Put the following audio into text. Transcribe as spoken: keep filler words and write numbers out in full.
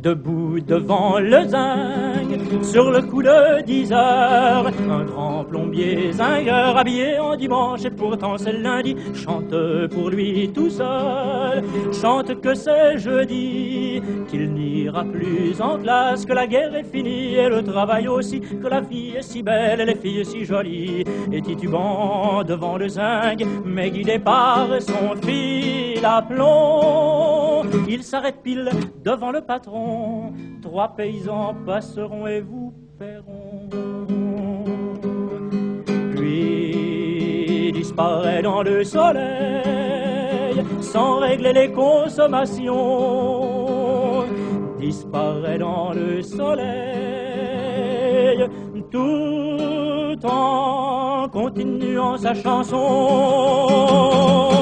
debout devant le zinc, sur le coup de dix heures, un grand plombier zingueur, habillé en dimanche, et pourtant c'est lundi, chante pour lui tout seul, chante que c'est jeudi, qu'il n'ira plus en classe, que la guerre est finie, et le travail aussi, que la vie est si belle, et les filles si jolies, et titubant devant le zinc, mais guidé par son fil à plomb, il s'arrête pile devant le patron. Trois paysans passeront et vous paieront. Puis disparaît dans le soleil sans régler les consommations. Disparaît dans le soleil tout en continuant sa chanson.